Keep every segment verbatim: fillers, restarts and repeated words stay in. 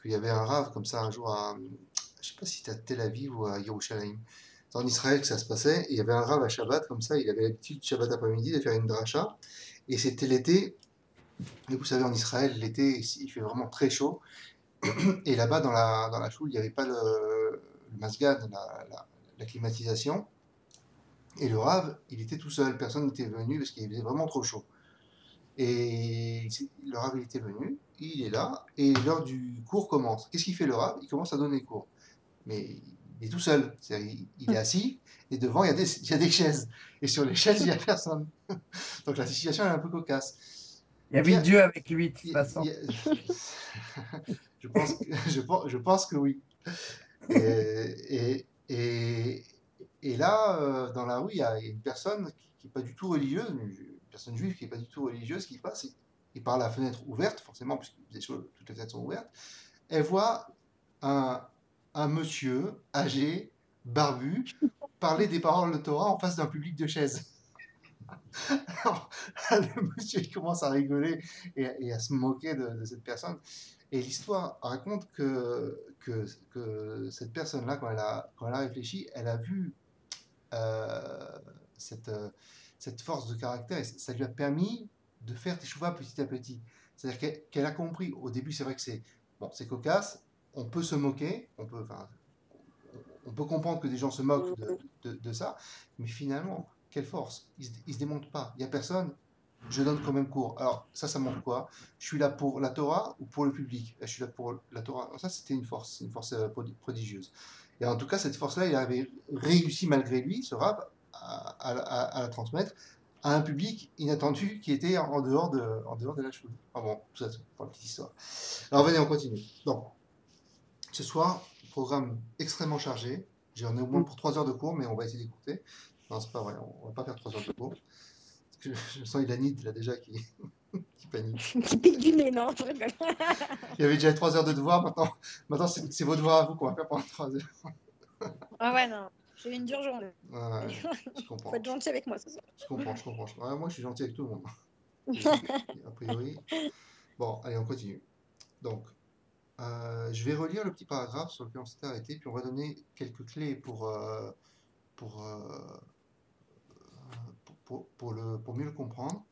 qu'il y avait un rave comme ça un jour à, je sais pas si c'était à Tel Aviv ou à Yerushalayim. C'est en Israël que ça se passait. Et il y avait un rave à Shabbat comme ça. Il avait l'habitude, Shabbat après-midi, de faire une dracha. Et c'était l'été. Et vous savez, en Israël, l'été, il fait vraiment très chaud. Et là-bas, dans la, dans la choule, il n'y avait pas le, le masgan, la, la- la climatisation. Et le rave, il était tout seul. Personne n'était venu parce qu'il faisait vraiment trop chaud. Et le rave, il était venu. Il est là. Et l'heure du cours commence. Qu'est-ce qu'il fait le rave? Il commence à donner cours. Mais il est tout seul. C'est-à-dire, il, il est assis. Et devant, il y a des, il y a des chaises. Et sur les chaises, il n'y a personne. Donc la situation est un peu cocasse. Il y Et puis, avait Dieu avec lui, de toute il- façon. il- je pense que, je pense, je pense que oui. Et, et, et, et là, euh, dans la rue, il y a une personne qui n'est pas du tout religieuse, une personne juive qui n'est pas du tout religieuse qui passe, et, et par la fenêtre ouverte, forcément, puisque les choses- toutes les fenêtres sont ouvertes, elle voit un, un monsieur âgé, barbu, parler des paroles de Torah en face d'un public de chaises. Alors, le monsieur il commence à rigoler et, et à se moquer de, de cette personne. Et l'histoire raconte que, que, que cette personne-là, quand elle a, quand elle a réfléchi, elle a vu euh, cette, euh, cette force de caractère et ça lui a permis de faire teshuva petit à petit. C'est-à-dire qu'elle qu'elle a compris, au début c'est vrai que c'est bon, c'est cocasse, on peut se moquer, on peut, enfin, on peut comprendre que des gens se moquent de, de, de ça, mais finalement, quelle force. Ils ne se démontent pas. Il n'y a personne. Je donne quand même cours. Alors, ça, ça montre quoi? Je suis là pour la Torah ou pour le public? Je suis là pour la Torah. Alors, ça, c'était une force, une force euh, prodigieuse. Et en tout cas, cette force-là, il avait réussi malgré lui, ce rap, à, à, à, à la transmettre à un public inattendu qui était en dehors de, en dehors de la chose. Enfin bon, tout ça, c'est pour la petite histoire. Alors, venez, on continue. Donc, ce soir, programme extrêmement chargé. J'en ai au moins Mm. pour trois heures de cours, mais on va essayer d'écouter. Non, c'est pas vrai, on va pas faire trois heures de cours. Parce que je, je sens Ilanit là déjà qui, qui panique. Qui pique du nez, non, je rigole. Il y avait déjà trois heures de devoirs, maintenant, maintenant c'est c'est vos devoirs à vous qu'on va faire pendant trois heures. Ah ouais, non, j'ai eu une dure journée. Ouais, je Faut comprends. être gentil avec moi ce soir. Je comprends, je comprends. Ouais, moi, je suis gentil avec tout le monde. Et, a priori. Bon, allez, on continue. Donc, euh, je vais relire le petit paragraphe sur lequel on s'était arrêté, puis on va donner quelques clés pour, euh, pour, euh, pour, pour, pour le, pour mieux le comprendre.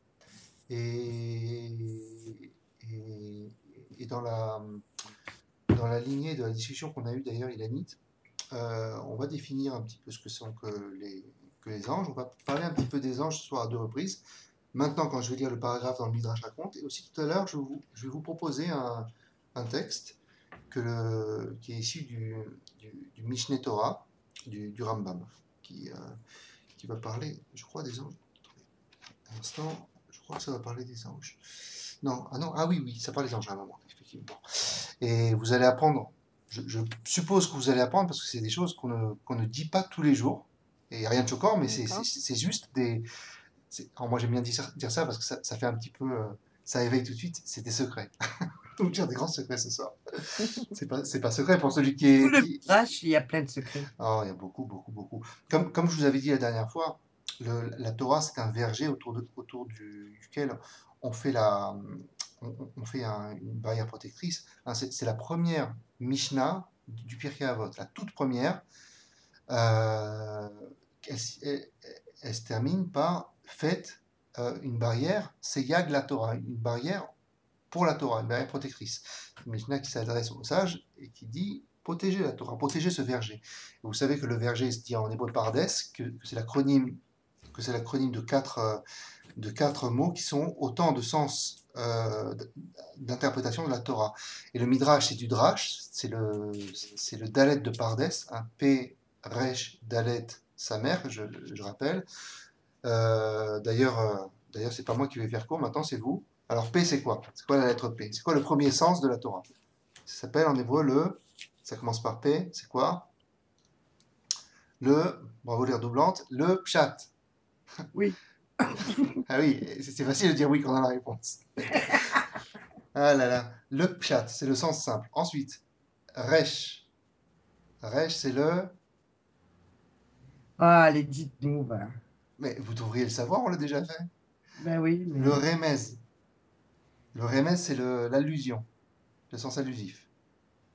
Et, et, et dans, la, dans la lignée de la discussion qu'on a eue d'ailleurs, Ilanit, euh, on va définir un petit peu ce que sont que les, que les anges. On va parler un petit peu des anges ce soir à deux reprises. Maintenant, quand je vais lire le paragraphe dans le Midrash raconte, et aussi tout à l'heure, je, vous- je vais vous proposer un, un texte que le- qui est issu du, du, du Mishneh Torah, du, du Rambam, qui, euh, qui va parler, je crois, des anges. Un instant, je crois que ça va parler des anges. Non, ah non, ah oui, oui, ça parle des anges à un moment, effectivement. Et vous allez apprendre, je, je suppose que vous allez apprendre parce que c'est des choses qu'on ne, qu'on ne dit pas tous les jours. Et il n'y a rien de choquant, mais c'est c'est- D'accord. c'est juste des. c'est- Alors moi j'aime bien dire, ça- dire ça parce que ça, ça fait un petit peu. euh, ça éveille tout de suite, c'est des secrets. On va dire des grands secrets ce soir. C'est pas, c'est pas secret pour celui qui Tout est. le Qui... Midrash, il y a plein de secrets. Oh, il y a beaucoup, beaucoup, beaucoup. Comme, comme je vous avais dit la dernière fois, le- la Torah c'est un verger autour, de, autour du- duquel on fait, la, on, on fait un- une barrière protectrice. Hein, c'est c'est la première Mishnah du Pirkei Avot, la toute première. Euh, elle, elle- elle se termine par faites euh, une barrière, c'est Yag la Torah, une barrière pour la Torah, une barrière protectrice. Une Mishnah qui s'adresse aux sages et qui dit protéger la Torah, protéger ce verger. Et vous savez que le verger se dit en hébreu pardes, que, que c'est l'acronyme que c'est l'acronyme de quatre, euh, de quatre mots qui sont autant de sens euh, d'interprétation de la Torah. Et le Midrash, c'est du Drash, c'est le, c'est le Dalet de Pardes, un P, Resh, Dalet, sa mère, je, je rappelle. Euh, d'ailleurs, euh, d'ailleurs, c'est pas moi qui vais faire court, maintenant c'est vous. Alors P, c'est quoi? C'est quoi la lettre P? C'est quoi le premier sens de la Torah? Ça s'appelle en hébreu le, ça commence par P, c'est quoi? Le, bravo les redoublantes, le pshat. Oui. Ah oui, c'est facile de dire oui quand on a la réponse. Ah là là, le pshat, c'est le sens simple. Ensuite, resh. Resh, c'est le. Ah, allez, dites-nous. Ben, Mais vous devriez le savoir, on l'a déjà fait. ben oui, Le mais remez. Le remez, c'est le- l'allusion, le sens allusif.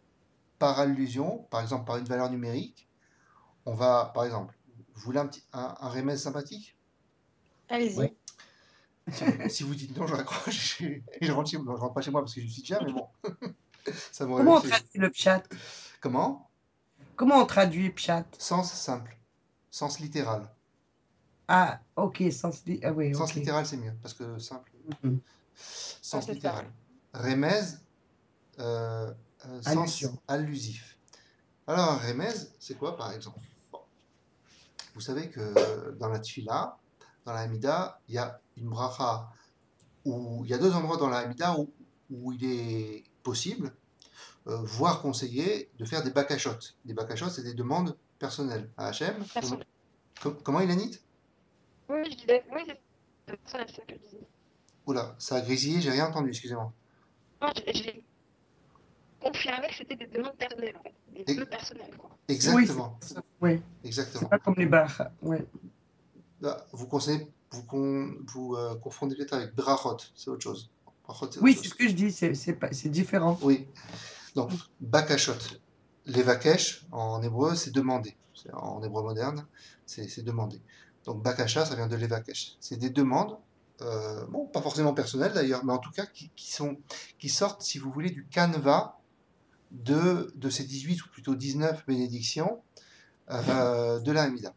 par allusion, par exemple par une valeur numérique, on va, par exemple, vous voulez un, petit, un, un remède sympathique? Allez-y. Oui. Si vous, si vous dites non, je raccroche et je rentre, chez, moi. Je rentre pas chez moi parce que je suis déjà, mais bon, ça m'aurait Comment on fait. traduit le pchat? Comment? Comment on traduit pchat? Sens simple, sens littéral. Ah, ok, sens li- ah oui, Sens ok. littéral, c'est mieux parce que simple, Mhm. Ouais, sens c'est ça. littéral. Remez, euh, euh, sens Allusion. allusif. Alors, un remez, c'est quoi par exemple? Bon, vous savez que dans la tfila, dans la Hamida, il y a une bracha où il y a deux endroits dans la Hamida où, où il est possible, euh, voire conseillé, de faire des bakashot. Des bakashot, c'est des demandes personnelles à Hachem. Personne. Com- comment il a dit? Oui, je disais. Oui, c'est ça, c'est ça que je disais. Oula, ça a grésillé, j'ai rien entendu, excusez-moi. Non, j'ai- j'ai confirmé que c'était des demandes personnelles, en fait. Des Et- vœux personnels, quoi. Oui, Exactement, c'est oui. C'est exactement. pas comme les barres. Oui. Là, vous conseillez, vous, con- vous euh, confondez peut-être avec brachot, c'est autre chose. Brachot, c'est autre Oui, c'est ce chose. que je dis, c'est c'est pas- c'est différent. Oui, donc bakashot. Les vakesh, en hébreu, c'est demander. C'est- En hébreu moderne, c'est c'est demander. Donc bakasha, ça vient de levakesh. C'est des demandes, euh, bon, pas forcément personnelles d'ailleurs, mais en tout cas qui, qui sont, qui sortent, si vous voulez, du canevas de, de ces dix-huit ou plutôt dix-neuf bénédictions euh, de la Hamida.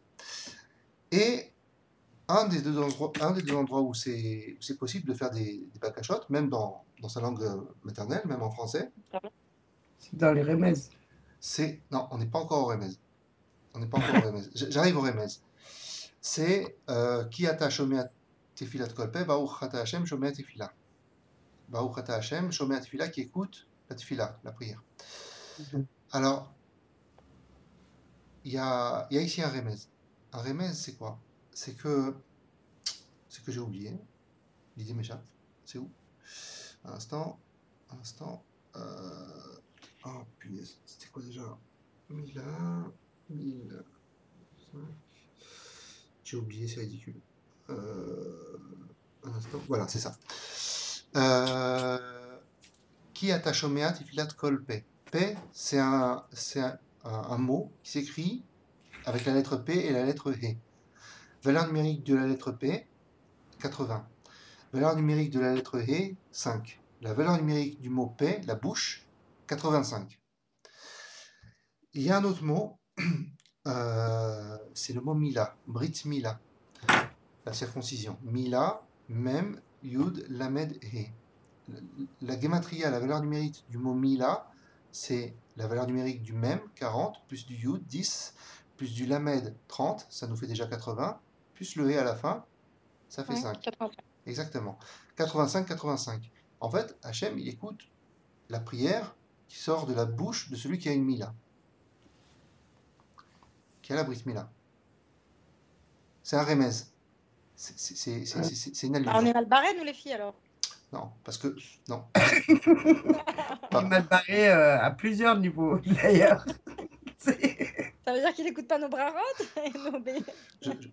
Et un des deux endroits, un des deux endroits où c'est où c'est possible de faire des, des bakashot, même dans, dans sa langue euh, maternelle, même en français, C'est dans les remèdes. c'est... Non, on n'est pas encore au remez. On n'est pas encore au remez. J- J'arrive au remez. C'est euh, Ki ata shomea tefilat kolpe, Baruch ata Hashem shomea tefila. Baruch ata Hashem shomea tefila, qui écoute la tefila, la prière. Mhm. Alors, il y a, il y a ici un remez. Un remez, c'est quoi? C'est que... C'est que j'ai oublié. L'idée m'échappe. C'est où? Un instant. Un instant. Euh... Oh punaise, c'était quoi déjà? mille un, mille cinq. J'ai oublié, c'est ridicule. Euh... Un instant. Voilà, c'est ça. Euh... Qui attachomea tifilat kol pe? Pe, c'est un, c'est un, un, un mot qui s'écrit avec la lettre P et la lettre He. Valeur numérique de la lettre P, quatre-vingts. Valeur numérique de la lettre He, cinq. La valeur numérique du mot P, la bouche, quatre-vingt-cinq. Il y a un autre mot, euh, c'est le mot Mila, Brit Mila, la circoncision. Mila, Mem, Yud, Lamed, He. La gematria, la valeur numérique du mot Mila, c'est la valeur numérique du Mem, quarante, plus du Yud, dix, plus du Lamed, trente, ça nous fait déjà quatre-vingts, plus le He à la fin, ça fait Ouais, cinq. quatre-vingt-cinq. Exactement. quatre-vingt-cinq, quatre-vingt-cinq. En fait, Hachem, il écoute la prière qui sort de la bouche de celui qui a une Mila, qui a la Brit Mila. C'est un remez. C'est c'est- c'est- c'est- c'est- c'est une Bah, on allusion. est mal barrés, nous, les filles, alors. Non, parce que. Non. Il Pas- est mal barré euh, à plusieurs niveaux, d'ailleurs. C'est- Ça veut dire qu'il écoute pas nos brarottes et nos bé- je- je-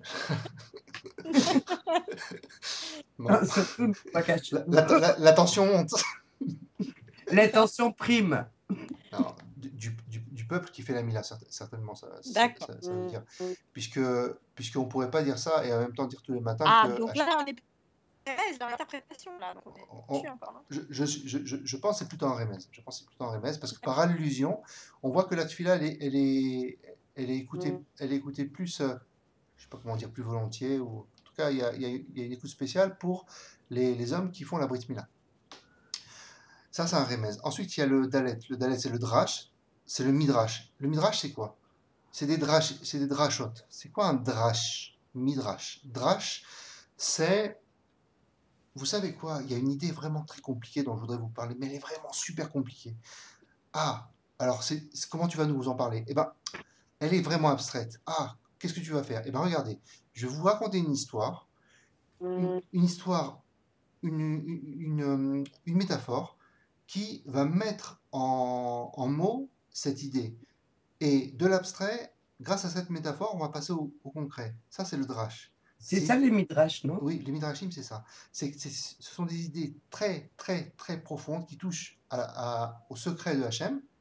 Bon. Non, surtout, pas caché. La, la- la- la tension monte. L'intention prime. Non, du, du- du- du peuple qui fait la Mila, cer- certainement, ça, ça, D'accord. ça- ça veut dire. Puisque, puisqu'on ne pourrait pas dire ça et en même temps dire tous les matins Ah, que. donc là, on est dans l'interprétation, là. Donc on est on- dessus encore. hein. je, je, je, je- je pense que c'est plutôt un remez. Je pense que c'est plutôt un remez parce que par allusion, on voit que la tefila, elle est, elle est, elle est écoutée, Mm. elle est écoutée plus, euh, je sais pas comment dire, plus volontiers, ou en tout cas, il y a, il y a- il y a une écoute spéciale pour les, les hommes qui font la Brit Mila. Ça, c'est un remez. Ensuite, il y a le dalet. Le dalet, c'est le drash, c'est le midrash. Le midrash, c'est quoi? C'est des drash, c'est des drashot. C'est quoi un drash? Midrash. Drash, c'est, vous savez quoi? Il y a une idée vraiment très compliquée dont je voudrais vous parler, mais elle est vraiment super compliquée. Ah, alors c'est, c'est- comment tu vas nous en parler? Eh ben, elle est vraiment abstraite. Ah, qu'est-ce que tu vas faire? Eh ben, regardez, je vais vous raconter une histoire, une, une histoire, une, une, une, euh, une métaphore qui va mettre en, en mots cette idée. Et de l'abstrait, grâce à cette métaphore, on va passer au, au concret. Ça, c'est le drash. C'est C'est- ça les midrash, non? Oui, les midrashim, c'est ça. C'est, c'est- ce sont des idées très, très, très profondes qui touchent à- à- au secret de Hachem